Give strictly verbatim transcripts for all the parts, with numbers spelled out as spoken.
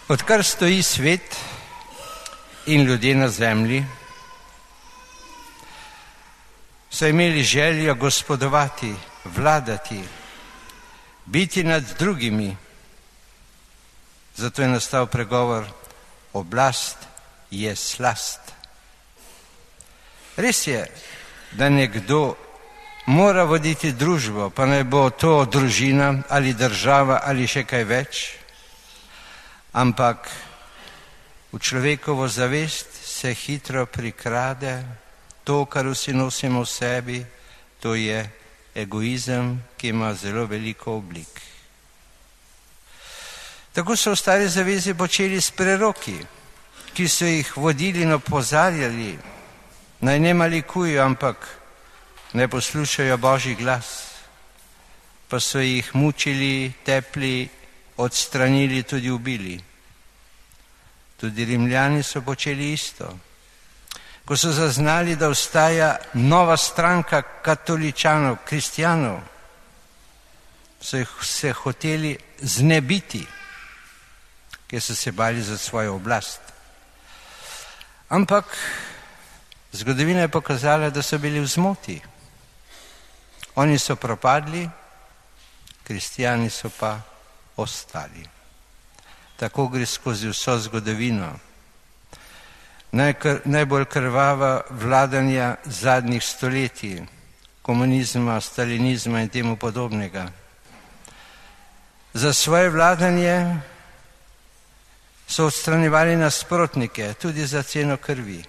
Odkar stoji svet in ljudje na zemlji, so imeli željo gospodovati, vladati, biti nad drugimi. Zato je nastal pregovor: oblast je slast. Res je, da nekdo mora voditi družbo, pa naj bo to družina ali država ali še kaj več, ampak v človekovo zavest se hitro prikrade to, kar vsi nosimo v sebi, to je egoizem, ki ima zelo veliko oblik. Tako so v stari zavezi počeli s preroki, ki so jih vodili in opozarjali, naj ne malikujo, ampak ne poslušajo Božji glas, pa so jih mučili, tepli, odstranili, tudi ubili. Tudi Rimljani so počeli isto. Ko so zaznali, da obstaja nova stranka katoličanov, kristjanov, so jih se hoteli znebiti, ker so se bali za svojo oblast. Ampak zgodovina je pokazala, da so bili v zmoti. Oni so propadli, kristjani so pa ostali. Tako gre skozi vso zgodovino. Najkr, najbolj krvava vladanja zadnjih stoletij, komunizma, stalinizma in temu podobnega. Za svoje vladanje so odstranjevali nasprotnike, tudi za ceno krvi.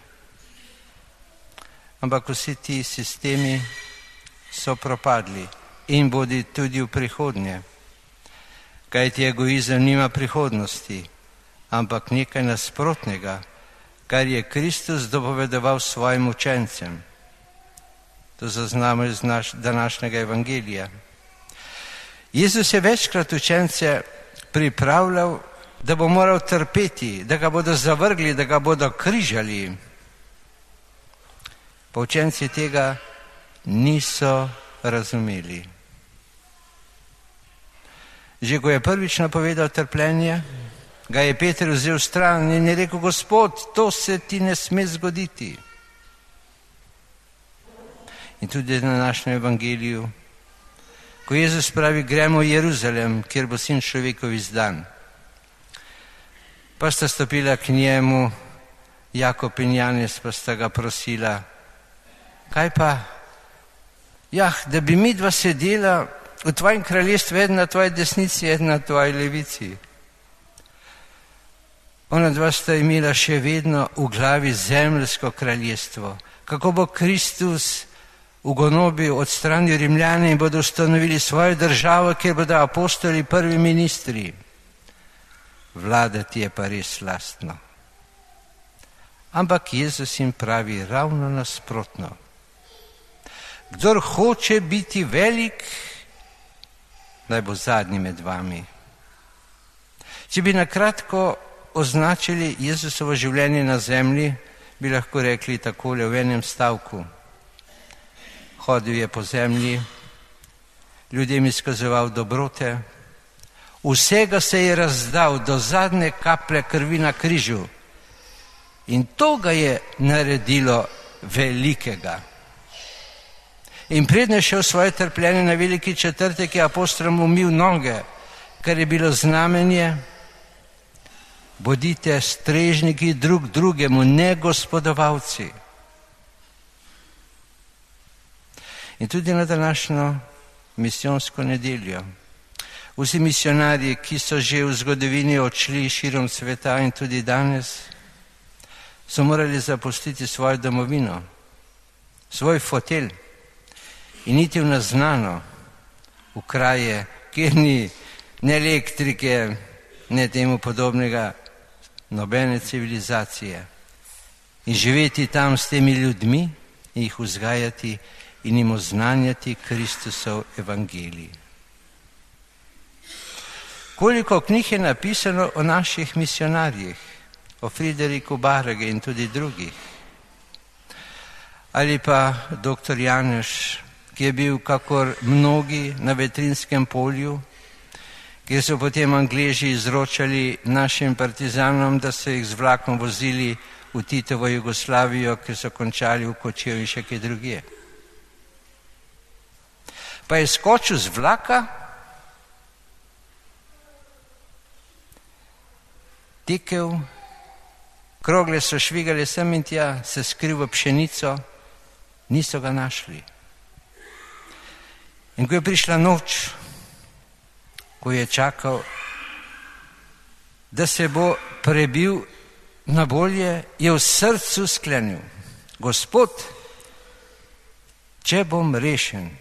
Ampak vsi ti sistemi so propadli in bodo tudi v prihodnje. Kajti egoizem nima prihodnosti, ampak nekaj nasprotnega, kar je Kristus dopovedoval svojim učencem. To zaznamo iz naš, današnjega evangelija. Jezus je večkrat učence pripravljal, da bo moral trpeti, da ga bodo zavrgli, da ga bodo križali. Pa učenci tega niso razumeli. Že ko je prvič napovedal trpljenje, ga je Peter vzel stran in je rekel: Gospod, to se ti ne sme zgoditi. In tudi na našem evangeliju, ko Jezus pravi: gremo v Jeruzalem, kjer bo sin človekov izdan. Pa sta stopila k njemu Jakob in Janez, pa sta ga prosila: kaj pa? Jah, da bi mi dva sedela v tvojem kraljestvu, eden na tvoji desnici, eden na tvoji levici. Ona dva sta imela še vedno v glavi zemljsko kraljestvo. Kako bo Kristus ugonobil, odstranil Rimljane in bodo ustanovili svojo državo, kjer bodo apostoli prvi ministri. Vladati je pa res lastno. Ampak Jezus jim pravi ravno nasprotno. Kdor hoče biti velik, naj bo zadnji med vami. Če bi nakratko označili Jezusovo življenje na zemlji, bi lahko rekli takole v enem stavku. Hodil je po zemlji, ljudem izkazoval dobrote, vsega se je razdal do zadnje kaplje krvi na križu. In to ga je naredilo velikega. In predno je šel svoje trpljenje na veliki četrtek, je apostolom umil noge, kar je bilo znamenje: bodite strežniki drug drugemu, ne gospodovalci. In tudi na današnjo misijonsko nedeljo. Vsi misionarji, ki so že v zgodovini odšli širom sveta in tudi danes, so morali zapustiti svojo domovino, svoj fotelj in iti v neznano, v kraje, kjer ni ne elektrike, ne temu podobnega, nobene civilizacije. In živeti tam s temi ljudmi, jih vzgajati in jim oznanjati Kristusov evangelij. Koliko knjig je napisano o naših misionarjih, o Frideriku Barge in tudi drugih. Ali pa doktor Janez, ki je bil kakor mnogi na Vetrinskem polju, kjer so potem Angleži izročali našim partizanom, da so jih z vlakom vozili v Titovo Jugoslavijo, ki so končali v Kočevju in še kje drugje. Pa je skočil z vlaka, tekel, krogle so švigale sem in tja, se skril v pšenico, niso ga našli. In ko je prišla noč, ko je čakal, da se bo prebil na bolje, je v srcu sklenil: Gospod, če bom rešen,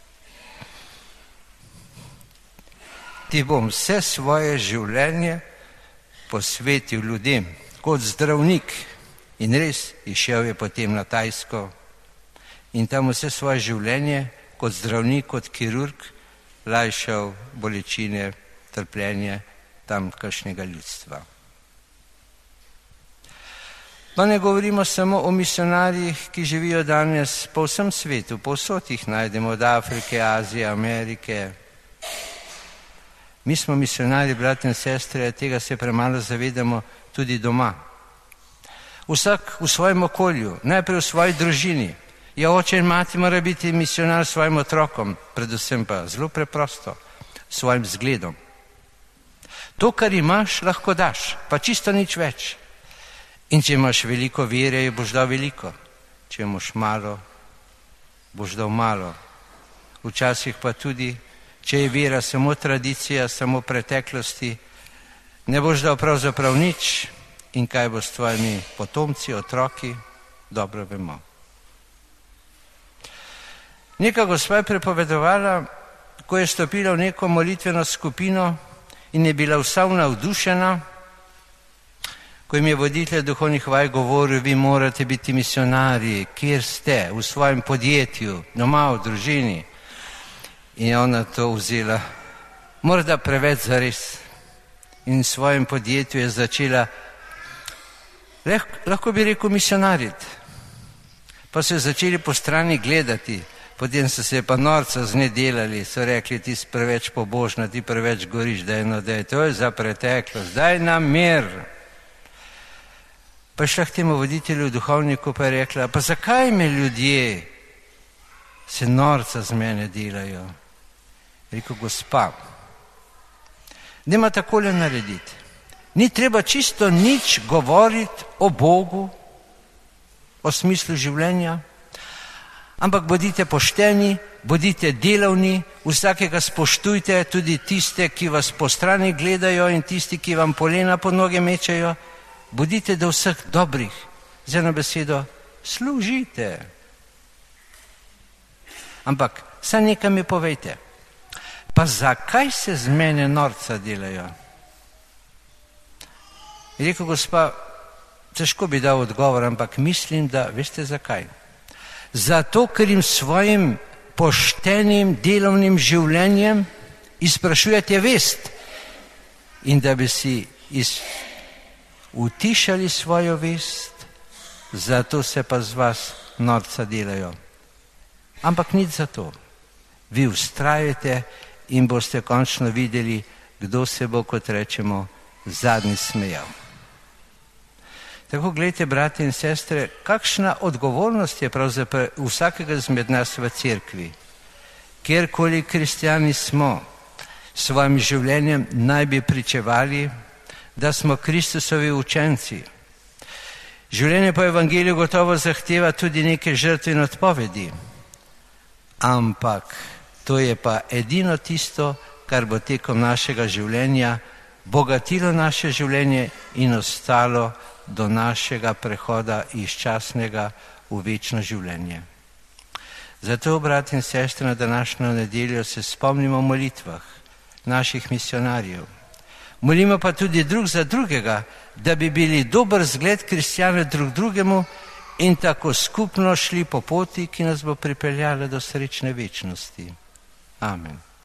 ti bom vse svoje življenje posvetil ljudem kot zdravnik. In res, išel je potem na Tajsko in tam vse svoje življenje kot zdravnik, kot kirurg lajšal bolečine, trpljenje tamkajšnjega ljudstva. Pa ne govorimo samo o misionarjih, ki živijo danes po vsem svetu, povsod jih najdemo, od Afrike, Azije, Amerike. Mi smo misionarji, bratje in sestre, tega se premalo zavedamo tudi doma. Vsak v svojem okolju, najprej v svoji družini. Ja, oče in mati mora biti misionar svojim otrokom, predvsem pa zelo preprosto, svojim zgledom. To, kar imaš, lahko daš, pa čisto nič več. In če imaš veliko vere, jo boš dal veliko. Če imaš malo, boš dal malo. Včasih pa tudi, če je vera samo tradicija, samo preteklosti, ne boš dal pravzaprav nič. In kaj bo s tvojimi potomci, otroki, dobro vemo. Neka gospa je prepovedovala, ko je stopila v neko molitveno skupino in je bila vsa navdušena, ko jim je voditelj duhovnih vaj govoril: vi morate biti misionarji, kjer ste, v svojem podjetju, doma, v družini. In je ona to vzela, morda preveč zares. In v svojem podjetju je začela, lahko bi rekel, misionariti. Pa so začeli po strani gledati, potem so se pa norca z nje delali, so rekli: ti si preveč pobožna, ti preveč goriš, daj no, daj, to je za preteklost, daj nam mir. Pa je šla k temu voditelju, duhovniku, pa je rekla: pa zakaj me ljudje se norca z mene delajo? Rekel: gospa, dajmo takole narediti. Ni treba čisto nič govoriti o Bogu, o smislu življenja, ampak bodite pošteni, bodite delavni, vsakega spoštujte, tudi tiste, ki vas po strani gledajo in tisti, ki vam polena pod noge mečejo. Bodite do vseh dobrih, z eno besedo, služite. Ampak saj nekaj mi povejte, pa zakaj se z mene norca delajo? Je rekel: gospa, težko bi dal odgovor, ampak mislim, da veste zakaj. Zato, ker jim svojim poštenim delovnim življenjem izprašujete vest in da bi si iz utišali svojo vest, zato se pa z vas norca delajo. Ampak nič za to. Vi vztrajate in boste končno videli, kdo se bo, kot rečemo, zadnji smejal. Tako, gledajte, bratje in sestre, kakšna odgovornost je pravzaprav vsakega izmed nas v cerkvi. Kjerkoli kristjani smo, s svojim življenjem naj bi pričevali, da smo Kristusovi učenci. Življenje po evangeliju gotovo zahteva tudi neke žrtve in odpovedi. Ampak to je pa edino tisto, kar bo tekom našega življenja bogatilo naše življenje in ostalo do našega prehoda iz časnega v večno življenje. Zato, bratje in sestre, na današnjo nedeljo se spomnimo o molitvah naših misionarjev. Molimo pa tudi drug za drugega, da bi bili dober zgled kristjane drug drugemu in tako skupno šli po poti, ki nas bo pripeljala do srečne večnosti. Amen.